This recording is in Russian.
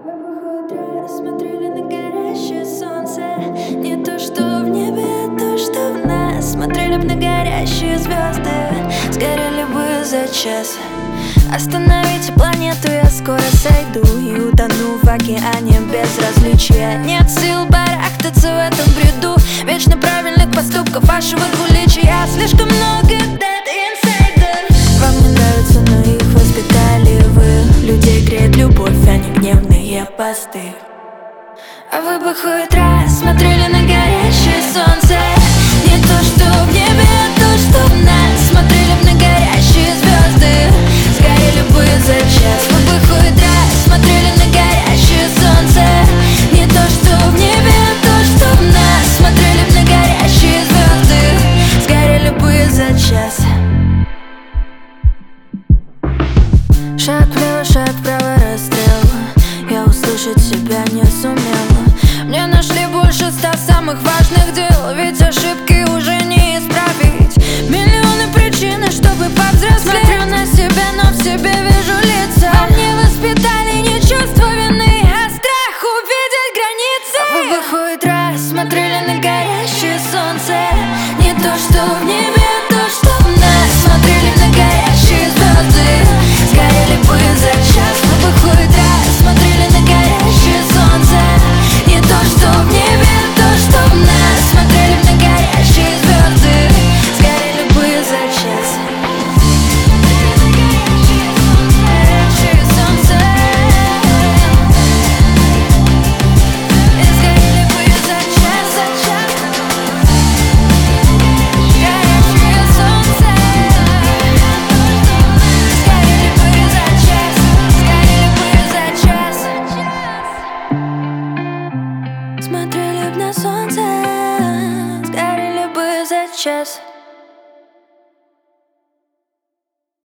Смотрели на горящее солнце. Не то, что в небе, а то, что в нас. Смотрели б на горящие звезды, сгорели бы за час. Остановите планету, я скоро сойду и утону в океане безразличия. Нет сил барахтаться в этом бреду вечно правильных поступков вашего двуличия. Слишком много dead insider. Вам не нравится, но их воспитали вы. Людей греет любовь, а не гневные посты. А вы бы хоть раз смотрели на горящее солнце. Не то, что в небе, а то, что в нас. Смотрели б на горящие звезды, сгорели бы за час. Вы бы хоть раз смотрели на горящее солнце. Не то, что в небе, а то, что в нас. Смотрели б на горящие звезды, сгорели бы за час. Шаг влево, шаг вправо, расстрел. Я услышать себя не сумела. Мне нашли больше 100 самых важных дел, ведь ошибки уже не исправить. Миллионы причин, чтобы повзрослеть. Смотрю на себя, но в себе вижу лица. А мне воспитали не чувство вины, а страх увидеть границы. А вы бы хоть раз смотрели на горящее солнце. Не то, что в небе, а то, что в нас. Смотрели на горящие звезды, сгорели бы за час. Вы бы хоть раз смотрели на горящее солнце. Не то, что в небе, а то, что в нас. Смотрели на горящие звезды, сгорели бы за час. Горящее солнце, и сгорели бы за час, за час. Горящее солнце, сгорели бы за час, сгорели бы за час. Смотрели б на солнце, сгорели бы за час.